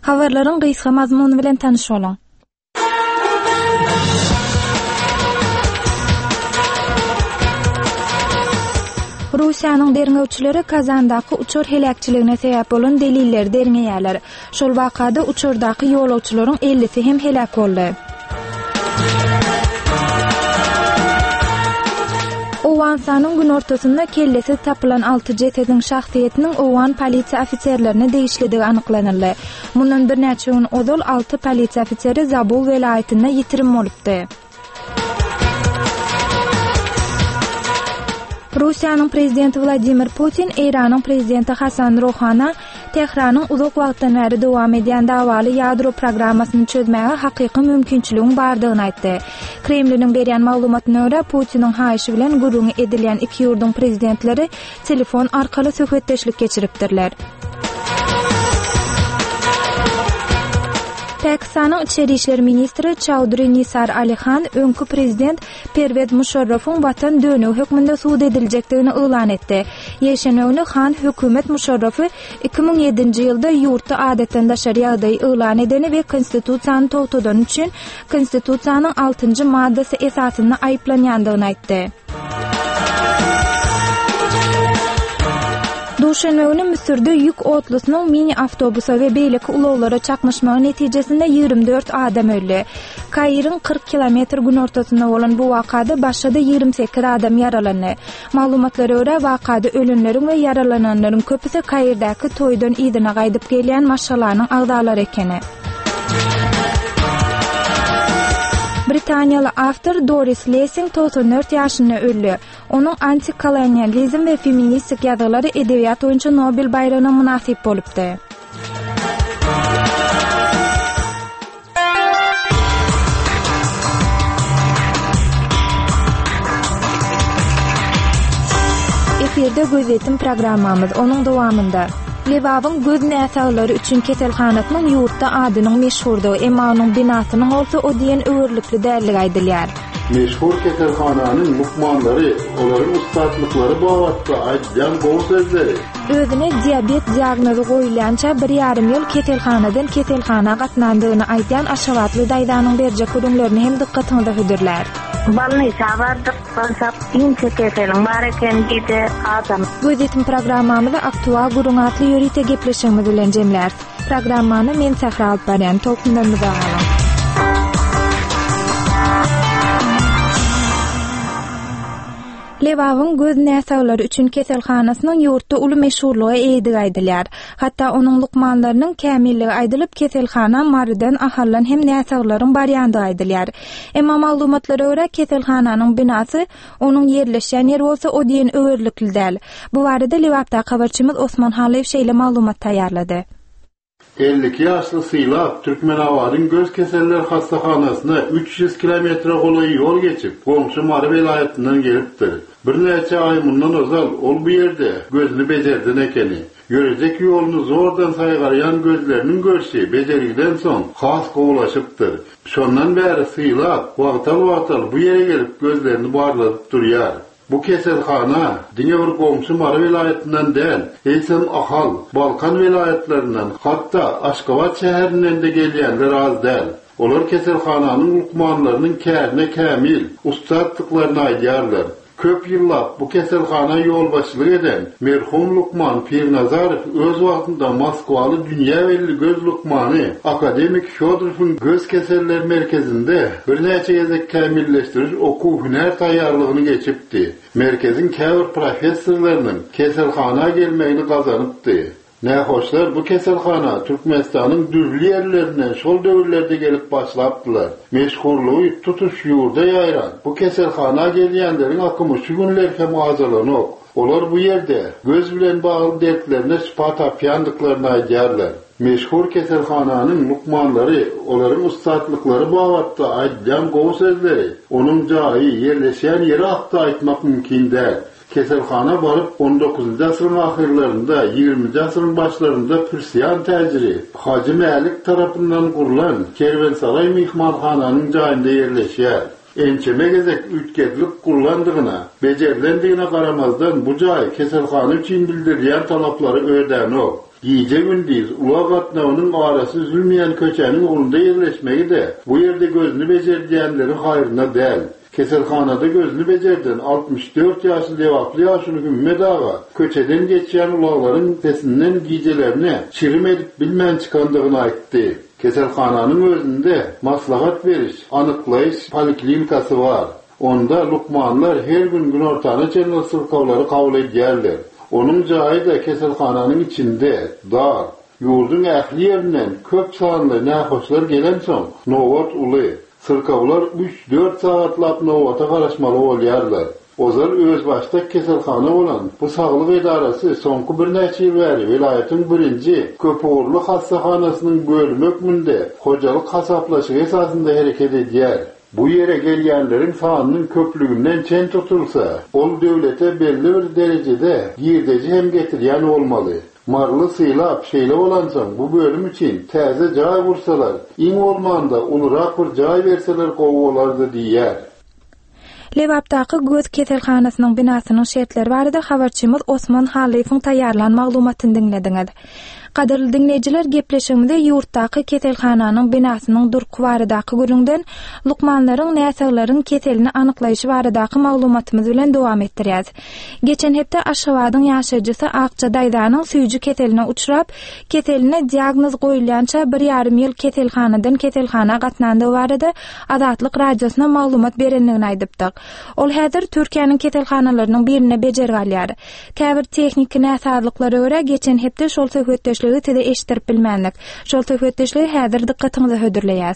Habarlaryň gysga mazmuny bilen tanyş bolan. Rusiýanyň derňewçileri Kazandaky uçur helakçylygyna sebäp bolan delilleri derňeýärler. Şol wakada uçurdaky ýolagçylaryň 50-si hem helak boldy. Owansanyň gün ortasynda kellesi tapylan 6 jesedin şahsiýetiniň owan polisiýa ofitserlerine degişligi anyklanyldy. Mundan bir näçe gün odol 6 polisiýa ofitseri Zabul welaýatynda ýitirim bolupdy. Rusiýanyň prezidenti Vladimir Putin, Iranyň prezidenti Hasan Rouhany Tehranyň uzak wagtdan beri dowam edýän dawaly ýadro programmasyny çözmäge hakyky mümkinçiligiň bardygyny aýtdy. Kremliniň berýän maglumatyna görä Putiniň haýyşy bilen gurrun edilýän iki ýurdun prezidentleri telefon arkaly söhbetdeşlik geçiripdirler. Pakistan'ın İçeri İşler Ministri Chaudhry Nisar Ali Khan, önkü prezident Pervez Musharraf'ın vatan dönüğü hükmünde suud edileceklerini ilan etti. Yeşenöwni Khan, hükümet Musharraf'ı 2007 ýylda yurtda adetten daşary ýagdaý ilan edeni we konstitusiýany togtadan üçin konstitusiýanyň 6-njy maddesi esasyna aýplanýandygyny aýtdy. Duşanbegini Misirde yük otlusynyň mini avtobusa we beýleki ulaglara çakmışmagy netijesinde 24 adam öldü. Kairyň 40 kilometr gün ortasynda bolan bu wakada başda 28 adam yaralandy. Maglumatlara görä wakada ölenleriň we yaralananlaryň köpüsi Kairdaky toýdan ýygyna gaýdyp gelýän maşalanyň agdalary ekeni. Britaniyalı avtor Doris Lessing 94 ýaşynda öldü. Onun antikolonializm ve feministik ýazgylary edebiyat boýunça Nobel bayragyna munasip bolupdy. Eferde gözetim programmamız onun dowamında. Lewawyň göz näsaglary üçin keselhanasynyň ýurtda adynyň meşhurdygy, emma onuň binasynyň bolsa o diýen öwürlikli däligi aýdylýar. Meşhur keselhananyň lukmanlary, olaryň ustadlyklary bagatda aýdýan gowy sözleri. Özüne diabet diagnozy goýulýança 1,5 ýyl keselhanadan keselhana gatnandygyny aýdýan aşawatly daýdanyň berjek ödünlerini hem dikkatiňizde hödürler. Balny sabardyk, bansap ince keseliň bar eken diýdi adam. Gözetim programmamyzda aktual gurunatly ýörite gepleşigimiz bilen jemlär. Programmany men Sahra alyp barýan tokundamyza alan. Lewawyň göz näsaglary üçin keselhanasynyň ýurtda uly meşhurlygy eýdi aýdylýar. Hatda onuň lukmanlarynyň kämilligi aýdylyp keselhana mardan ahallan hem näsaglaryň barýandygy aýdylýar. Emma maglumatlara görä keselhananyň binasy onuň ýerleşýän ýeri bolsa o diýen öwürlikli däl. Bu barada Lewapda habarçymyz Osman Haliýew şeýle maglumat taýýarlady. 52 ýaşly Sylap Türkmenawadyň göz keseller hastahanasyna 300 kilometr goly ýol geçip, goňşy Mary welaýatyndan gelipdir. Bir näçe ay mundan ozal ol bu ýerde gözüni bejerden ekeni. Görecek ýoluny zordan saýgarýan gözleriniň görşi bejerigiden soň has gowlaşypdyr. Şondan bäri Sylap wagtal bu ýere gelip gözlerini barladyp durýar. Bu keselhana diňe bir goňşy Mary welaýatyndan däl, Eýsen ahal Balkan welaýatlarinden, hatda Aşgabat şäherinden de gelýänler az däl. Olar keselhananyň lukmanlarynyň kärine kämil ustadlyklaryny aýdýarlar. Köp ýyllap bu keselhana ýolbaşçylyk eden merhum Lukman Pirnazarow öz wagtynda Moskwaly dünýä belli göz lukmany akademik Fyodorov'un göz keseller merkezinde bir näçe gezek kämilleşdiriş okuw hüner taýýarlygyny geçipdi. Merkezin käbir professorlarynyň keselhana gelmegini gazanypdy. Nähoşlar bu keselhana Türkmenistanyň dürli ýerlerinden şol döwürlerde gelip başlapdylar. Meşhurlugy tutuş ýurda ýaýran. Bu keselhana gelýänleriň akymy şu günler hem azalanyp, olar bu ýerde göz bilen bagly dertlerine şifa tapýandyklaryny aýdýarlar. Meşhur keselhananyň lukmanlary, olaryň ustadlyklary bagatda aýdýan gowy sözleri, onuň jaýy, ýerleşýän ýeri hakda aýtmak mümkin däl. Keselhana barıp 19-njy asyryň ahyrlarynda, 20-njy asyryň başlarynda Pürsiyän täjiri Hacı Mälik tarapyndan gurulan Kerwensaray mihmanhananyň jaýynda ýerleşýär. Ençeme gezek ütkedlik gurulandygyna, bejerilendigine garamazdan bu jaý keselhana üçin bildirilýän talaplary ödänok. Gece gündüz ula gatnawynyň arasy üzülmeýän köçäniň ulunda ýerleşmegi de bu ýerde gözünü bejerdiýänleriň haýryna däl. Keselhanada gözünü bejerden 64 ýaşly dewaply ýaşly Hümmet ağa köçeden geçýän ulaglaryň sesinden gijelerini çirim edip bilmän çykandygyny aýtdy. Keselhananyň özünde maslahat beriş, anyklaýyş poliklinikasy bar. Onda lukmanlar her gün ortana çenli sırkavları kabul edýärler. Onun jaýy da keselhananyň içinde dar. Ýurdun ähli ýerinden köp sanly nähoşlar gelen soň nowat uly. Sırkavlar 3-4 sagatlap nowata garaşmaly bolýarlar. Ozal öz başda keselhana bolan bu saglyk edarasy soňky bir näçe ýyl bäri vilayatyň birinji Köpügurly hastahanasynyň bölüm hökmünde hojalyk hasaplaşygy esasynda hereket edýär. Bu ýere gelýänleriň sanynyň köplüginden çen tutulsa, ol döwlete belli bir derejede ýerdeji hem getirýän bolmaly. Marly syýlap şeýle bolansoň bu bölüm üçin täze jaý bursalar, iň bolmanda ulrak bir jaý berseler gowy bolardy diýär. Lewapdaky göz keselhanasynyň binasynyň şertleri barada habarçymyz Osman Halifoň taýýarlan maglumatyny dinlediňiz. Qadarly dinleýijiler, gepleşigimizde ýurtdaky keselhananyň binasynyň durky baradaky görüňden lukmanlaryň näseglaryň keselini anyklaýyşy baradaky maglumatymyz bilen dowam etdirýäs. Geçen hepde Aşgabatyň ýaşajysy Akça Daýdanyň süýji keseline uçrap, keseline diagnoz goýulýança 1,5 ýyl keselhanadan keselhana gatnandy barada Azatlyk radiosyna maglumat berenligini aýdypdyk. Ol häzir Türkiýanyň keselhanalarynyň birine bejerýär. Käbir tehnik näsazlyklary görä geçen hepde şol söhbetdeşligi tede eşdirip bilmänlik. Şol söhbetdeşligi häzir dikkatiňizi hödürleýär.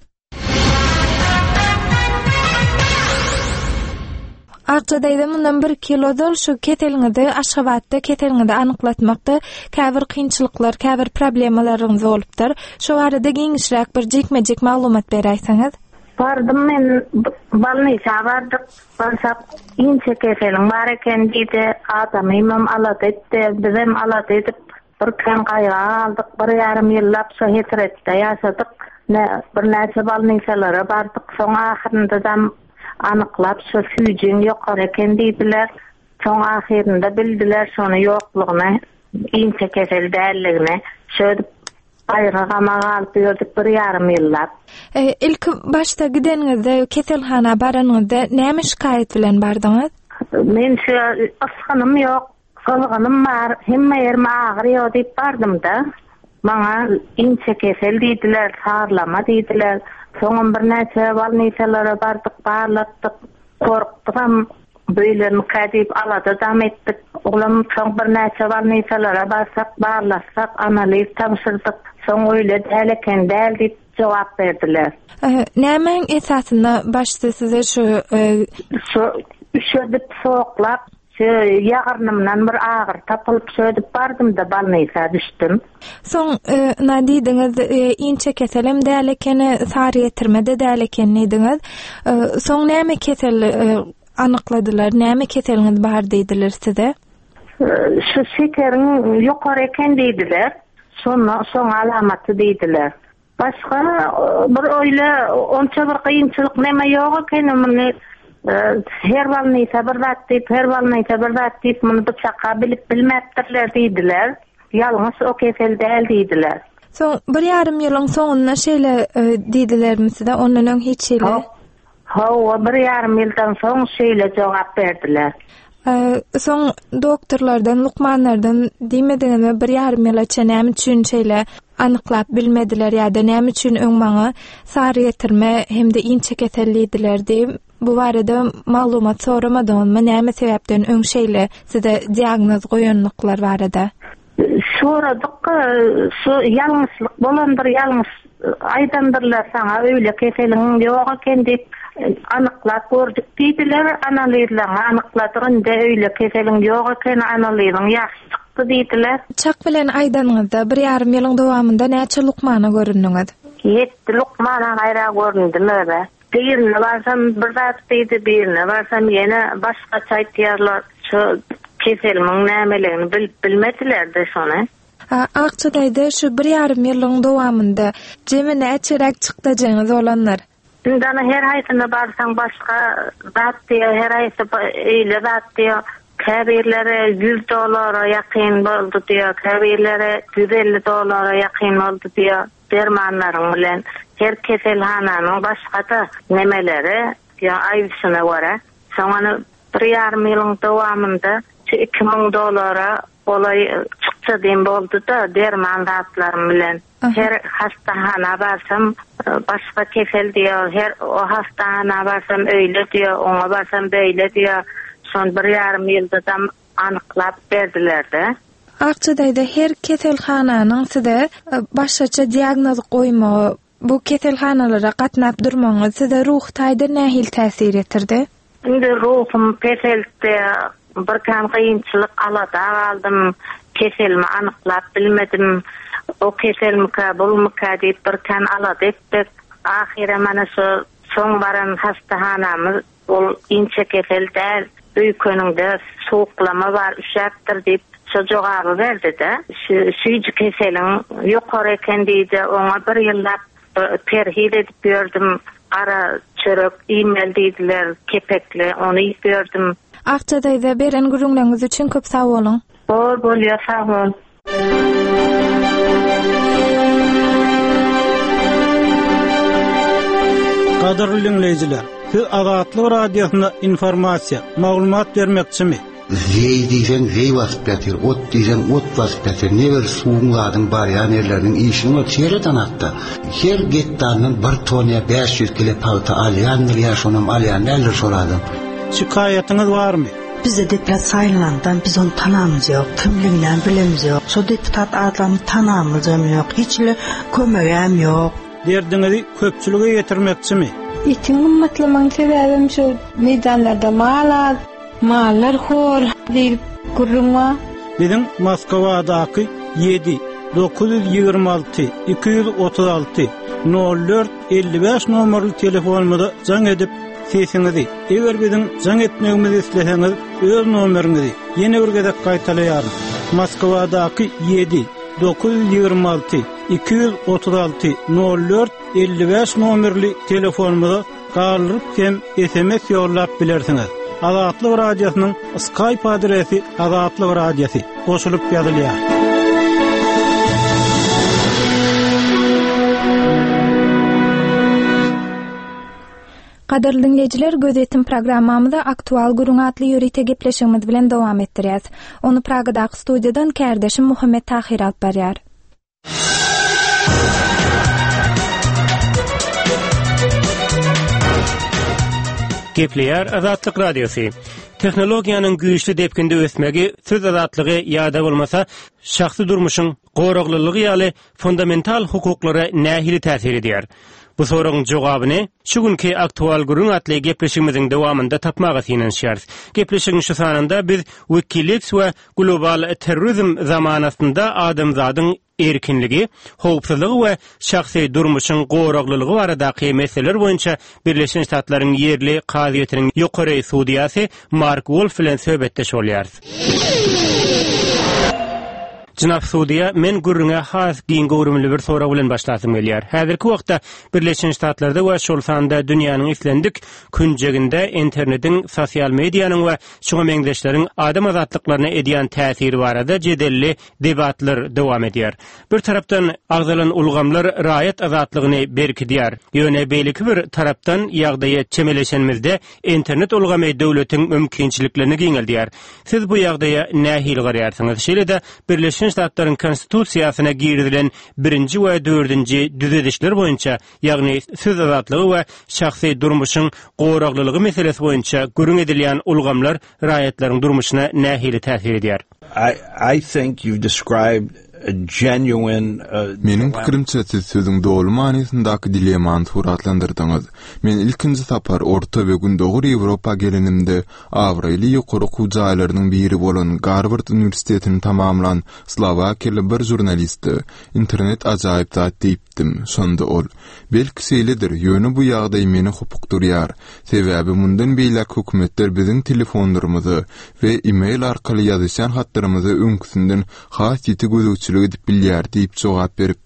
Arçadayda mundan 1 kilodol şu keteliňizde Aşgabatda keteliňizde anyklatmakda käbir kynçylyklar, käbir problemalaryňyz bolupdyr. Şu barada giňişräk bir jekmejek maglumat berýärsiňiz. Bardım men balnyça bardyk. Barsap inçe keseliň bar eken diýdi. Adam imam alat etdi, bizim alat edip bir kan gaýa aldyk. 1,5 ýyllap şu hetretde ýaşadyk. Bir näçe balnyçalara bardyk. Soň ahyrynda da anyklap şu süýjüň ýokary eken diýdiler. Soň ahyrynda bildiler şonu ýoklugyny, inçe kesel dälligini. Şöyle aýragama galyp ýördik 1,5 ýyllap. İlk başta gidenizde keselhana baranyňyzda näme şikayet bilen bardyňyz? Men şu asganym ýok, galganym bar, hemme ýerim agyrýar diýip bardym da. Maňa inçe kesel diýdiler, sarlama diýdiler. Soňam bir näçe balnyçalara bardyk, barlatdyk, korkdym. Böylerini kadip alada dam etdik. Oğlum soň bir näçe balnyçalara barsak, barlatsak, analiz tapşyrdyk. Soň öýle däl eken däl diýip jogap berdiler. Nämeň esasynda başda size şu üşedip soğuklap, ýagyrnymdan bir agyr tapylyp şödip bardym da balnyça düşdüm. Soň nadiýdiňiz inçe keselim däl ekeni sary getirmede däl ekeni diňiz. Soň näme kesel anykladylar, näme keseliňiz bar diýdiler size? Şu şekeriň ýokary eken diýdiler. Soň alamaty diýdiler. Başga bir öýle onça bir kynçylyk näme ýok eken, meni her balnyça bir zat diýip, her balnyça bir zat diýip, meni bıçaka bilip bilmäpdirler diýdiler. Ýalňyş o kesel däl diýdiler. Soň 1,5 ýylyň soňuna şeýle diýdilermi size, ondan hiç şeýle? Hawa 1,5 ýyldan soň şeýle jogap berdiler. Soň doktorlardan, lukmanlardan diýmediňizmi 1,5 ýylaça näme üçin şeýle anyklap bilmediler ýa-da näme üçin öňmaňy sary getirme hemde inçe kesellidiler diýip bu barada maglumat soramadyňyzmy, näme sebäpden öň şeýle size diagnoz goýanlyklar barada? Soradyk, şu ýalňyşlyk bolandyr, ýalňyş aýdandyrlar saňa öýle keseliň ýok eken diýip anyklap gördük diýdiler. Analizlerini anykladyň da öýle keseliň ýok eken, analizyň ýaxşy çykdy diýdiler. Çak bilen aýdanyňyzda 1,5 ýylyň dowamında näçe lukmana göründiňiz? 7 lukmana gaýra göründiler. Birine barsam bir zat diýdi, birine barsam ýene başga çaýtýarlar. Şu keselimiň nämeligini bilmediler de şonu. Akçadayda şu 1,5 ýylyň dowamında jemi näçerek çykdyjyňyz olanlar? Indana her haýsyna barsaň başga zat diýär, her haýsy eýle zat diýär. Kabirlere $100 yakın oldu diyor. Kabirlere $150 yakın oldu diyor. Dermanların bilen her keselhananın başka da nemeleri ya ayısına göre. Sonra 1,5 yılın devamında $2,000 olay çıkça dem oldu da derman dağıtlarım bilen. Her hastahana barsam başka kesel diyor. Her o hastahana barsam öyle diyor. Ona barsam böyle diyor. Son 1,5 yılda da anıklap verdiler de. Akçadayda her keselhananyň size başgaça diagnoz goýmagy, bu keselhanalara gatnap durmagy size ruh taýda nähil täsir etirdi? Indi ruhum keseldi, bir kan kıyınçılık alada aldım, keselimi anıklap bilmedim, o keselmika, bulmika deyip bir kan alada ettik. Ahire mana şu son baran hastahanamız, ol inçe kesel değil, öykönünde soğuklama var, üşaktır deyip çocuğa verdi de, süyücü keselin yukarı eken deydi, ona 1 yıllap perhil edip gördüm, ara çörek, e-mail deydiler, kepekli, onu iyi gördüm. Akçadayda beren gürüňleriniz üçin köp sag bolun. Bol ya, sag bol. Gadarly dinleýijiler, siz Azatlyk radiosyna informasiýa, maglumat bermekçimi? Zey diýsen zey wasyp ýatyr, ot diýsen ot wasyp ýatyr. Neber suwlaryň bar ýanerleriň işini çeýreden atdy. Her getdandan 1 toniýa 500 kilo palta alýanlar ýaşonam alýanlar soradım. Şikayetyňyz barmy? Bizde deputat saylanandan biz onu tanamız yok, kimliğinden bilemiz yok. So deputat adamı tanamız yok, hiçli kömegem yok. Derdiňizi köpçülüge ýetirmekçimi? Itiň ummatlaman sebäbim şu meydanlarda mallar hor diýip gurrunma. Bizim Moskovadaky 7 926 236 04 55 nomerli telefonumda jaň edip sesiňizi, eger biziň jaň etmegimizi isleseňiz, öz nomeriňizi ýene bir gezek gaýtalaýar. Moskovadaky 7 926 236 04 55 nomerli telefonumda galyp hem SMS ýollap bilersiňiz. Azatlyk radiosynyň Skype adresi Azatlyk radiosi goşulyp ýazylýar. Qadarly dinleyijiler, gözetim programmamyzda aktual gürüň atly ýörite gepleşigimiz bilen dowam etdirýäs. Onu Pragadaky studiýadan kärdeşim Muhammed Tahir alyp berýär. Gepleýär Azatlyk radiosi. Tehnologiýanyň güýçli depkinde ösmegi söz azatlygy ýa-da bolmasa şahsy durmuşyň goraglylygy ýaly fundamental hukuklara nähili täsir edýär. Bu soragyň jogabyny şu günki aktual gürüň atly gepleşigimiziň dowamında tapmagy synanýarys. Gepleşigiň şu sanynda biz Wikileaks we global terrorizm zamanasynda adamzadyň erkinligi, howpsuzlygy we şahsy durmuşyň goraglylygy baradaky meseleler boýunça Birleşen Ştatlaryň ýerli kaziýetiniň ýokary sudiýasy Mark Wolf bilen söhbetdeş bolýarys. Jynap Sudiýa, men gürrüňe has giň gowrumly bir sorak bilen başlasym gelýär. Häzirki wagtda Birleşen Ştatlarda we şol sanda dünýäniň islendik künjeginde internetiň, sosial mediýanyň we şoňa meňzeşleriň adam azatlyklaryna edýän täsiri barada jedelli debatlar dowam edýär. Bir tarapdan agzalan ulgamlar raýat azatlygyny berkidýär. Ýöne beýleki bir tarapdan ýagdaýa çemeleşenmizde internet ulgamy döwletiň mümkinçiliklerini giňeldýär. Siz bu ýagdaýa nähili garaýarsyňyz? Şeýle-de Birleşen Ştatlaryň konstitusiýasyna girdilen 1-nji we 4-nji düzedişler boýunça, ýagny söz azatlygy we şahsy durmuşyň goraglylygy meselesi boýunça görüň edilýän ulgamlar raýatlaryň durmuşyna nähili täsir edýär. I think you've described a genuine Menin pikirimçe siz sözüň dogry manysyndaky dilemany suratlandyrdyňyz. Men ilkinji tapar Orta we Gündoğur Ýewropa gelenimde Awraly ýokary kujaýlarynyň biri bolan Harvard Üniversitetini tamamlan Slovakiýaly bir jurnalisti internet ajaýyp zat diýipdim. Şonda ol belki seýledir, ýöne bu ýagdaý meni hukukdurýar. Sebäbi mundan beýlek hökümetler biziň telefonlarymyzy we e-mail arkaly ýazyşan hatlarymyzy öňküsinden has ýeti gözükçülük edip bilýär diýip jogap beripdi.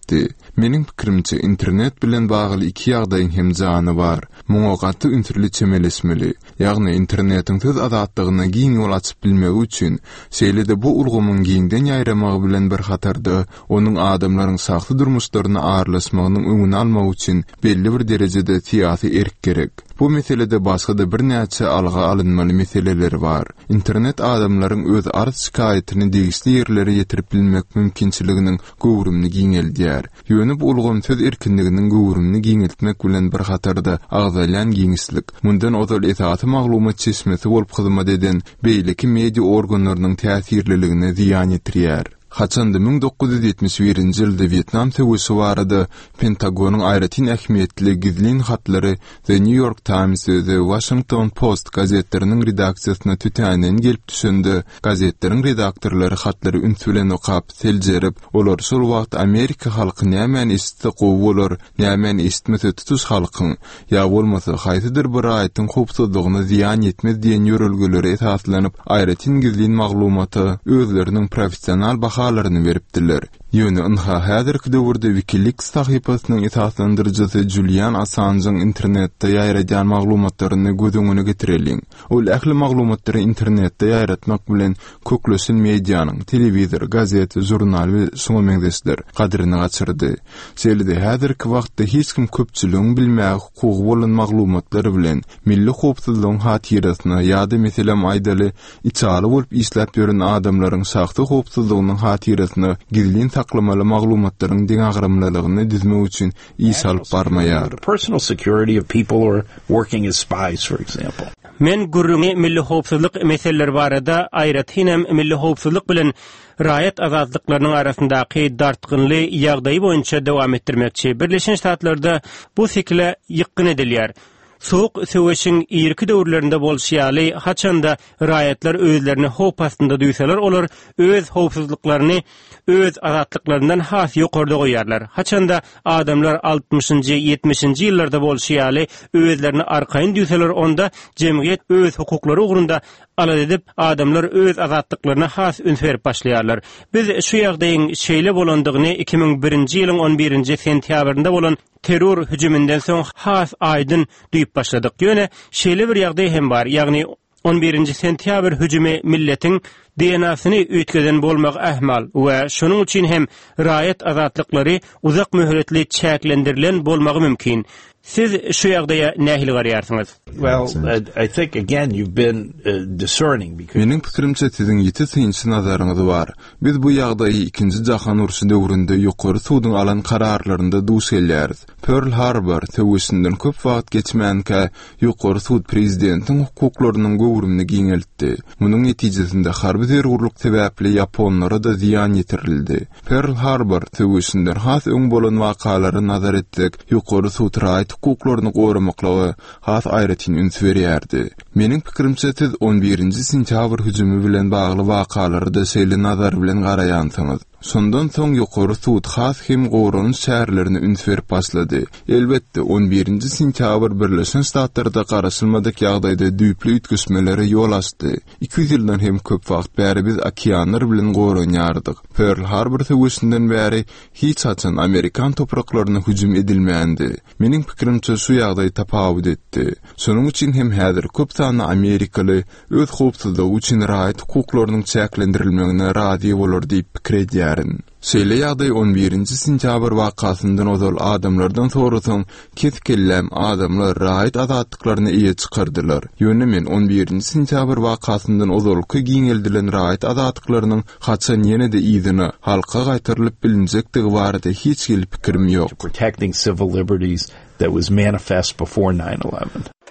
etdi. Mening pikirimçe internet bilen bagly iki ýagdaýyň hem jany bar. Muňa gaty üntirli çemelesmeli. Ýagny internetiň töz azatlygyna giň ýol açyp bilmegi üçin şeýlede bu ulgamyň giňden ýaýramagy bilen bir hatarda onuň adamlaryň sagty durmuşlaryny ağırlasmagynyň öňüni almak üçin belli bir derejede tiýasy erk gerek. Bu meselede başga da bir näçe alga alınmaly meseleler bar. İnternet adamlaryň öz arz şikaýetini degişli ýerlere ýetirip bilmek mümkinçiliginiň gowrumny giňeldýär. Ýönüp ulgam söz erkinliginiň gowrumny giňeltmek bilen bir hatarda agzalan giňişlik. Mundan ozal esaty maglumat çeşmesi bolup hyzmat eden beýleki media organlarynyň täsirliligine ziýan ýetirýär. Haçanda 1971-nji ýylda Vietnam töwesi barada Pentagonyň aýratyn ähmiýetli gizlin hatlary The New York Times we The Washington Post gazetleriniň redaksiýasyna tütänen gelip düşende, gazetlerin redaktorlary hatlary ünsülen okap, seljerip, olar şol wagt Amerika halky nämen istidi gowy bolar, nämen istmese tutuş halkyň, ýa bolmasa haýsydyr bir aýatyň howpsuzlygyna ziýan ýetmez diýen ýörelgelere esaslanyp aýratyn gizlin maglumaty özleriniň professional bahalaryny beripdiler. Ýöne ynha häzirki döwürde WikiLeaks sahypasynyň esaslandyrjysy Julian Assange'ň internetde ýaýradan maglumatlaryny göz getireliň. Ol ähli maglumatlary internetde ýaýratmak bilen kökleşen medianyň, telewizor, gazet, jurnal we şoňa meňzeşler gadryny gaçyrdy. Şeýlede häzirki wagtda hiç kim köpçüligiň bilmäge hukuky bolan maglumatlary bilen milli howpsuzlygyň hatirasyna ýa-da meselem aýdaly içali bolup işläp ýören adamlaryň şahsy howpsuzlygynyň hatirasyna gizlin saklamaly maglumatlaryň deňagramlalygyny düzmek üçin iş alyp barmaýar. Personal security of people who are working as spies, for example. Men gurrungy milli howpsuzlyk meseleleri barada aýratyn milli howpsuzlyk bilen raýat azatlyklarynyň arasyndaky dartgynly ýagdaýy boýunça dowam etdirmekçi. Birleşen Ştatlarda bu fikle ýykyn edilýär. Soğuk söwüşiň ýerki döwürlerinde bolşýaly haçanda raýatlar özlerini howp astynda duýsalar olar öz howpsuzlyklaryny öz azatlyklarynyň has ýokarda goýarlar. Haçanda adamlar 60-njy 70-nji ýyllarda bolşýaly özlerini arkaýyn duýsalar onda jemgyýet öz hukuklary ugrunda alad edip adamlar öz azatlyklaryna has üns berip başlaýarlar. Biz şu ýagdaýyň şeýle bolandygyny 2001-nji ýylyň 11-nji sentýabrynda bolan terror hüjümünden soň has aýdyn duýup başladyk. Ýöne şeýle bir ýagdaý hem bar. Ýagny 11-nji sentýabr hüjümi milletiň DNA'syny üýtgeden bolmak ähmal we şonuň üçin hem raýat azatlyklary uzak möhletli çäklendirilen bolmagy mümkin. Siz şu ýagdaýa nähili garaýarsyňyz? Well, I think again you've been discerning because Mening pikirimçe siziň ýeti synçy nazaryňyz bar. Biz bu ýagdaýy 2-nji jahan urusy döwründe ýokary suwdyň alan kararlarynda duş gelýäris. Pearl Harbor töwesinden köp wagt geçmänkä ýokary suwd prezidentiň hukuklarynyň gowrumyny giňeltdi. Munyň netijesinde harby terrorluk sebäpli Japonlara da ziýan ýetirildi. Pearl Harbor töwesinden has öň bolan wakalary nazar etdik. Ýokary suwd raýat hukuklaryny goramakly has aýratyn üns berýärdi. Mening pikirimçe siz 11-nji sentýabr hüjümi bilen bagly wakalary da şeýle nazar bilen garaýansyňyz. Sondan soň ýokary suwd has hem gowrun şäherlerini üns berip başlady. Elbetde 11-nji sentýabr Birleşen Ştatlarda garaşylmadyk ýagdaýda düýpli ütküsmeleri ýol açdy. 200 ýyldan hem köp wagt bäri biz okeanlar bilen gowranýardyk. Pearl Harbor töwesinden bäri hiç haçan Amerikan topraklaryna hüjüm edilmeýändi. Mening pikirimçe şu ýagdaý tapawut etdi. Şonuň üçin hem häzir köp sany Amerikaly öz howpsuzlygy üçin raýat hukuklarynyň çäklendirilmegine razy bolar diýip pikir edýär. Şeýle ýagdaý 11-nji sentýabr wakasyndan ozal adamlardan sorasyň ketkellem adamlar raýat azatlyklaryny iýe çykardylar. Ýöne men 11-nji sentýabr wakasyndan ozalky giňeldilen raýat azatlyklarynyň haçan ýene-de ýygyny halka gaýtarylyp bilinjektigi barada hiç gelip pikirim ýok. Protecting civil liberties that was manifest before 9/11.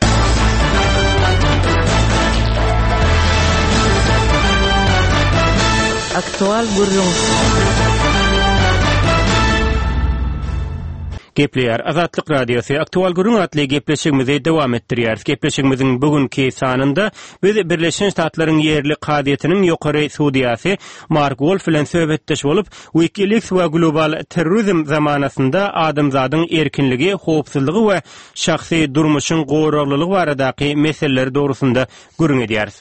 Aktual gurrun. Gepleýär Azatlyk Radiosu Aktual gurrun atly gepleşigimizi dowam etdirýär. Gepleşigimiziň bugünkü sanynda biz Birleşen Ştatlaryň ýerli kadiýetiniň ýokary sudiýasy Mark Wolf bilen söhbetdeş bolup, WikiLeaks we global terrorizm zamanasynda adamzadyň erkinligi, howpsuzlygy we şahsy durmuşyň gowraglylygy baradaky meseleler dogrusynda gurrun edýäris.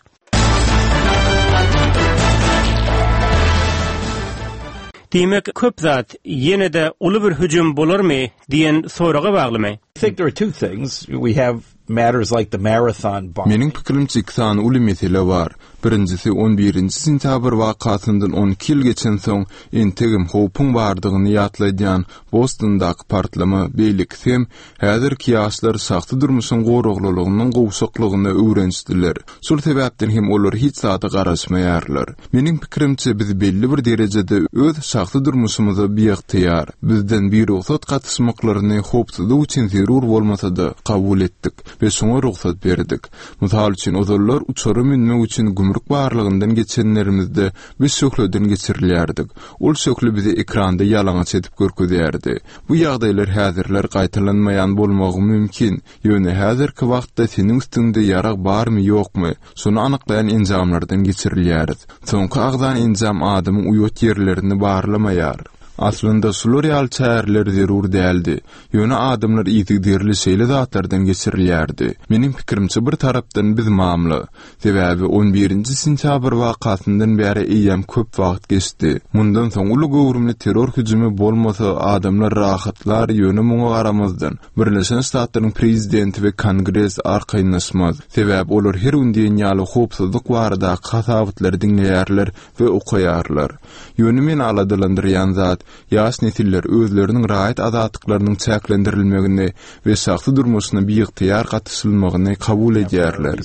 Demek köp zat yine de uly bir hüjüm bolarmy diýen soraga baglymy? I think there are two things. We have matters like the marathon bomb. Mening pikirimçe iki tane uly mesele var. Birincisi 11 sentabr wakatyndan 12 ýyl geçen soň entegim hopun bardygyny ýatlaýan Bostondaky partlama beýlikdim häzirki ýaşlar sakty durmuşyň goruglygynyň gowşaklygyny öwrençdiler. Şol sebäpden hem olar hiç zata garaşmaýarlar. Mening pikirimçe biz belli bir derejede öz sakty durmuşymyzy biýagtyýar. Bizden bir ruhsat gatysmaklaryny hopsuzlyk üçin zerur bolmasa-da kabul etdik we şoňa ruhsat berdik. Mysal üçin ozallar uçary minmek üçin gümrük barlygyndan geçenlerimizde biz sökledin geçirilýärdik. Ol sökle bizi ekranda ýalaňaç edip görkezýärdi. Bu ýagdaýlar häzirler gaýtalanmaýan bolmagy mümkin. Ýöne häzirki wagtda senin üstünde ýarag barmy ýokmy? Şonu anyklaýan enjamlardan geçirilýär. Soňky agdan enjam adamyň uýat ýerlerini barlamaýar. Aslında şular ýal çärler zerur däldi. Ýöne adamlar ýetigdirli şeýle zatlardan geçirilýärdi. Mening pikirimçe bir tarapdan biz mamly. Sebäbi 11 sentabr wakatyndan bäri eýem köp wagt geçdi. Mundan soň uly gowrumly terror hüjümi bolmasa adamlar rahatlar ýöne muňa garamazdan. Birleşen Ştatlaryň prezidenti we Kongres arkaýnaşmaz. Sebäbi olar her ündiýen ýaly hopsuzlyk barada hasawatlar diňleýärler we okaýarlar. Ýöne meni aladylandyrýan zat ýaş nesiller özleriniň rahat azatlyklarynyň çäklendirilmegini we sakty durmuşyna biýagtyýar gatysylmagyny kabul edýärler.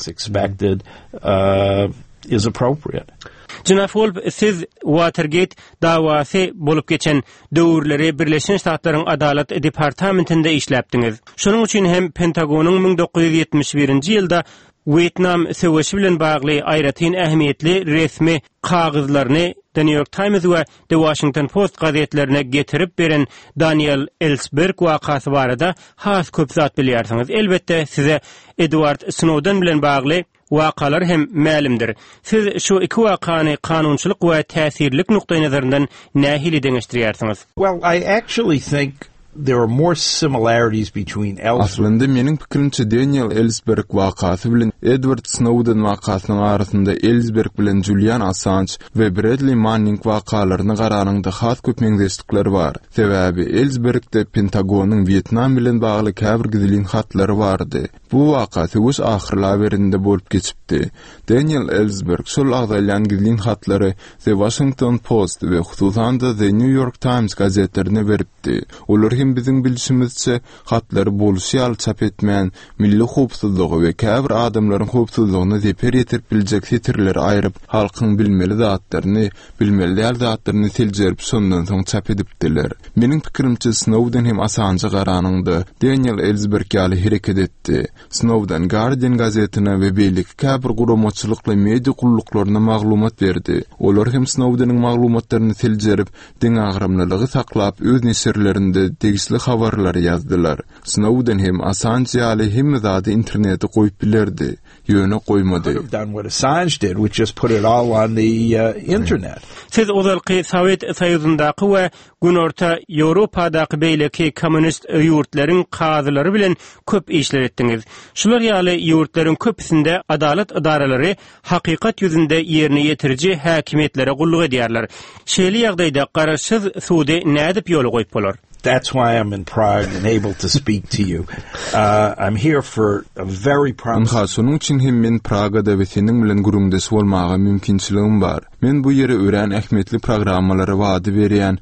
Is appropriate. Jynap Wolf, siz Watergate dawasy bolup geçen döwürleri Birleşen Ştatlaryň Adalet Departamentinde işläpdiňiz. Şonuň üçin hem Pentagonyň 1971-nji ýylda Vietnam söwüşi bilen bagly aýratyn ähmiýetli resmi kagyzlaryny The New York Times we The Washington Post gazetlerine getirip beren Daniel Ellsberg wakasy barada has köp zat bilýärsiňiz. Elbette size Edward Snowden bilen bagly wakalar hem mälimdir. Siz şu iki wakany kanunçylyk we täsirlik nukdaý nazaryndan nähili deňeşdirýärsiňiz? Well, I actually think there are more similarities between Aslında mening pikirimçe Daniel Ellsberg wakasy bilen Edward Snowden wakasynyň arasynda Ellsberg bilen Julian Assange we Bradley Manning wakalaryny garanyňda has köp meňzeşlikler bar. Sebäbi Ellsbergde Pentagonyň Vietnam bilen bagly käbir gizlin hatlary bardy. Bu waka söwüş ahyrlaberinde bolup geçipdi. Daniel Ellsberg şol agdaýlan gizlin hatlary The Washington Post we hususan The New York Times gazetlerine beripdi. Olar hem bizim bilişimizçe hatlary boluşýal çap etmän milli howpsuzlygy we käbir adamlaryň howpsuzlygyny zeper ýetirip biljek setirler aýryp halkyň bilmeli zatlaryny, bilmeli zatlaryny seljerip şondan soň çap edipdiler. Mening pikirimçe Snowden hem Assange garanyňda Daniel Ellsberg ýaly hereket etdi. Snowden Guardian gazetine we beýlik käbir guramaçylykly media gulluklarına maglumat berdi. Olar hem Snowden'in maglumatlaryny seljerip diň agramlylygy saklap öz neşirlerinde tegisli habarlar yazdılar. Snowden hem Assange ýaly hem zady internete goýup bilerdi. Ýöne goýmady. Done what Assange did, which just put it all on the internet. Siz ozalky Sowet Soýuzyndaky we Günorta Ýewropadaky beýleki kommunist ýurtlaryň kazylary bilen köp işler etdiňiz. Şular ýaly ýurtlaryň köpüsinde adalet idaralary hakykat ýüzünde ýerine ýetiriji häkimetlere gulluk edýärler. Şeýle ýagdaýda garaşsyz suwdy nädip ýoly goýup bolar? That's why I'm in Prague and able to speak to you. I'm here for a very promising... Şonuň üçin hem men Pragada we seniň bilen gurumdaş bolmagy mümkinçiligim bar. Men bu ýere ören ähmetli programmalary wady berýän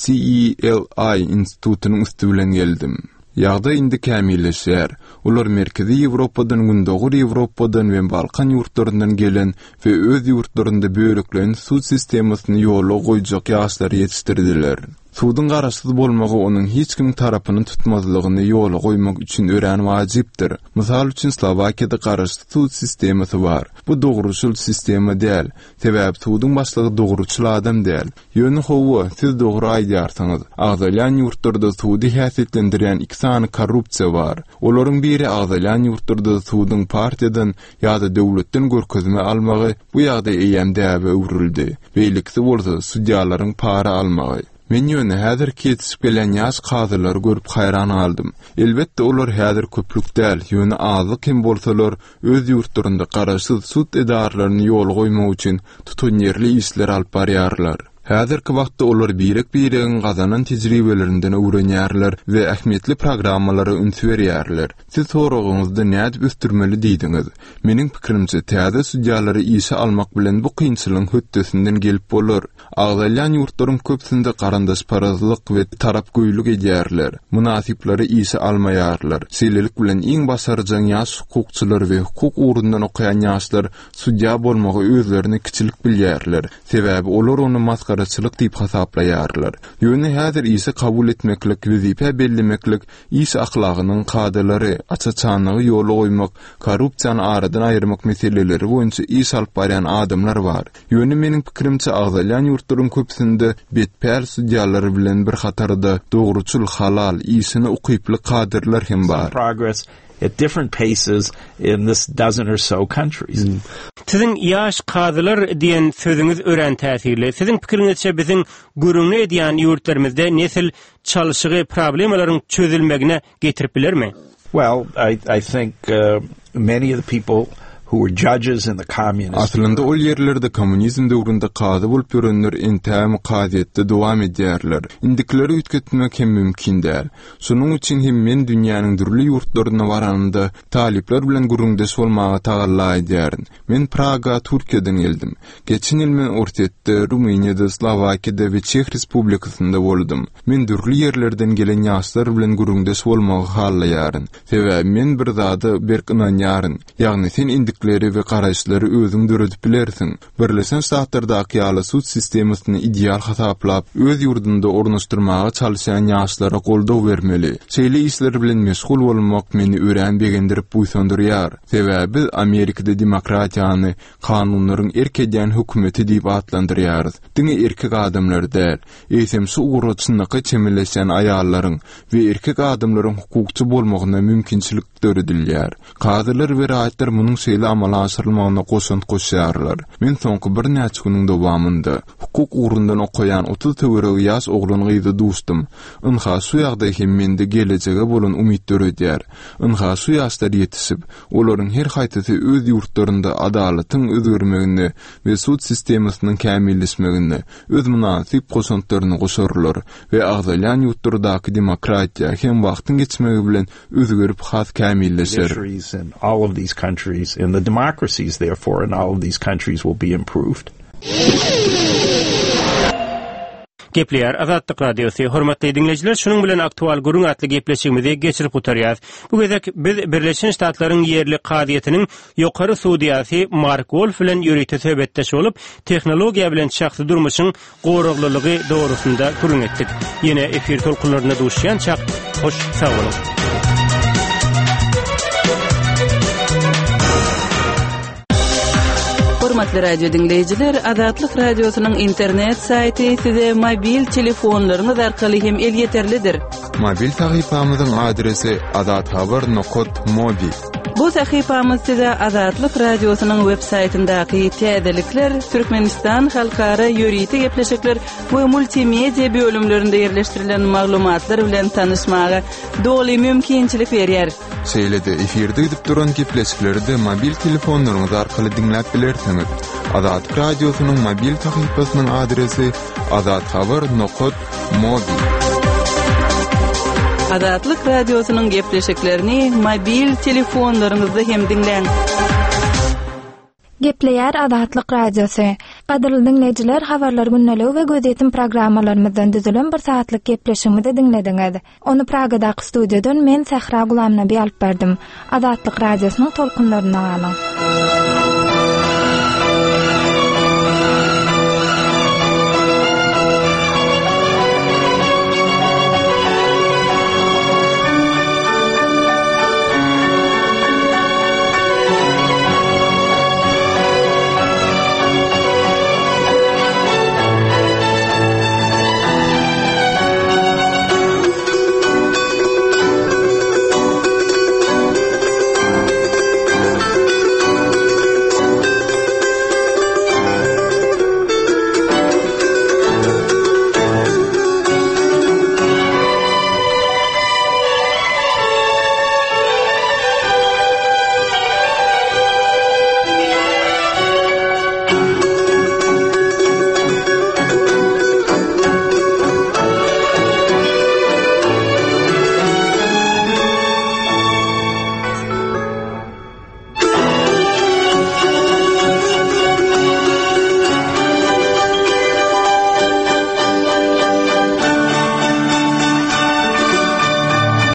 CELI institutynyň üstü bilen geldim. Ýagdaý indi kämilleşýär. Ular Merkezi Ýewropadan, Gündoğur Ýewropadan we Balkan ýurtlaryndan gelen we öz ýurtlarynda böreklen suw sistemasyny ýola goýjak ýaşlary ýetişdirdiler. Suwdyň garaşsyz bolmagy onuň hiç kim tarapyny tutmazlygyny ýola goýmak üçin ören wajypdyr. Mysal üçin Slowakiýada garaşsyz suw sistemasy bar. Bu dogruçul sistema däl. Sebäbi suwdyň başlygy dogruçul adam däl. Ýöne howa siz dogry aýdýarsyňyz. Agdaýlan ýurtlarda suwdy häsiýetlendirýän iki sany korrupsiýa bar. Olaryň biri agdaýlan ýurtlarda suwdyň partiýadan ýa-da döwletden görkezme almagy bu ýagdaý eýem däbe öwrüldi. Beýlikde bolsa sudyalaryň para almagy. Men ýöne häzir ketişip gelen ýaş kazylary görüp haýran aldym. Elbetde olar häzir köplük däl, ýöne azly kim bolsalar öz ýurtlarynda garaşsyz sud edarlaryny ýol goýmak üçin tutunýerli işler alyp barýarlar. Häzirki wagtda olar biregin gazanan tejribelerinden öwrenýärler we ähmiýetli programmalary üns berýärler. Siz soragyňyzda näde üstürmeli diýdiňiz? Meniň pikirimçe täze sujalary işe almak bilen bu kynçylygyň höttesinden gelip bolar. Agzalyan ýurtlaryň köpsinde garandaş parazlyk we tarapgoýluk edýärler. Munasyplary işe almaýarlar. Selelik bilen iň basarjan ýaş hukukçylar we hukuk ugrundan okaýan ýaşlar sudja bolmagy özlerini kiçilik bilýärler. Sebäbi olar onu maskaraçylyk diýip hasaplaýarlar. Ýöne häzir işe kabul etmeklik, wezipe bellemeklik, iş ahlagynyň kadalary, açaçanlygy ýoly goýmak, korrupsiýany aradan aýyrmak meseleleri boýunça iş alyp barýan adamlar bar. Ýöne meniň pikirimçe agzalyan ýurtlaryň köpsinde betpär sudjalary bilen bir hatarda dogruçul halal işini ukyply kadrlar hem bar. Progress at different paces in this dozen or so countries. Sizin ýaş kadylar diýen sözüňiz ören täsirli. Sizin pikiriňizçe biziň görüňli edýän ýurtlarymyzda nesil çalyşygy problemalaryň çözülmegine getirip bilermi? Well, I think many of the people who were judges in the communist. Aslında ol yerlerde komünizm döwründe kady bolup ýörenler entäm kadyetde dowam edýärler. Indikleri ütketmek hem mümkin däl. Şonuň üçin hem men dünýäniň dürli ýurtlaryna baranda talipler bilen gurrundaş bolmagy tagalla edýärin. Men Praga, Türkiýeden geldim. Geçen ýyl men Ortetde, Rumeniýada, Slowakiýada we Çech Respublikasynda boldum. Men dürli yerlerden gelen ýaşlar bilen gurrundaş bolmagy hallaýaryn. Sebäbi men bir zady berkinanýaryn. Ýagny sen indik we garaşlary özüň döredip bilersiň. Birleşen Ştatlardaky ýaly sud sistemasyny ideal hasaplap, öz ýurdunda ornaşdyrmaga çalışan ýaşlara goldaw bermeli. Şeýle işler bilen meşgul bolmak meni ören begendirip buýsandyrýar. Sebäbi Amerikada demokratiýany, kanunlaryň erkedýän hökümeti diýip atlandyrýar. Diňe erkek adamlar däl, esemsi ugrutsynyky çemeleşen aýallaryň we erkek adamlaryň hukukçy bolmagyna mümkinçilik döredilýär. Kadylar we raýatlar munyň şeýle amala aşyrylmagyna goşunt goşýarlar. Men soňky bir näçe güniň dowamynda hukuk ugrundan okaýan 30 töwereg ýaş ogluny gyzy dostum. Ynha şu ýagdaý hem mende gelejege bolan umyt döredýär. Ynha şu ýaşlar ýetişip, olaryň her haýtaty öz ýurtlarynda adalatyň özgürmegini we sud sistemasynyň kämilleşmegini, öz munasyp goşuntlaryny goşarlar we agzalyan ýurtlardaky demokratiýa hem wagtyň geçmegi bilen özgürüp has kämilleşer. In all of these countries, and the democracies therefore in all of these countries will be improved. Gepleýär Azatlyk Radiosu. Hormatly dinleýijiler, şunuň bilen aktual gurun atly gepleşigimizi geçirip gutarýar. Bu gezek biz Birleşen Ştatlaryň ýerli kadyetiniň ýokary sudiýasy Mark Wolf bilen ýürüýte söhbetdeş bolup, tehnologiýa bilen şahsy durmuşyň goraglylygy dogrusynda gurun etdik. Ýene efir tolkunlaryna duşýan çak, hoş sag bolun. Hormatly radio dinleyijiler, Azatlyk Radiosynyň internet saýty size mobil telefonlaryňyz arkaly hem el ýeterlidir. Mobil sahypamyzyň adresi azathabar.mobi. Bu sahypamyz size Azatlyk Radiosynyň web saýtyndaky täzelikler, Türkmenistan halkara ýörüýte gepleşikler we multimedia bölümlerinde ýerleşdirilen maglumatlar bilen tanyşmaga dogly mümkinçilik berýär. Şeýlede efirde gidip duran gepleşikleri mobil telefonlaryňyz arkaly dinläp bilersiňiz. Azatlyk Radiosynyň mobil sahypasynyň adresi azathabar.mobi. Azatlyk Radiosynyň gepleşiklerini mobil telefonlaryňyzda hem dinleň. Gepleýär Azatlyk Radiosu. Gadyrly dinleýijiler, habarlar günnälik we gözetim programmalarymyzdan düzülen bir saatlyk gepleşigimizi dinlediňiz. Onu Pragadaky studiýadan men Sahra Gulamnaby alyp berdim. Azatlyk Radiosynyň tolkunlaryna galyň.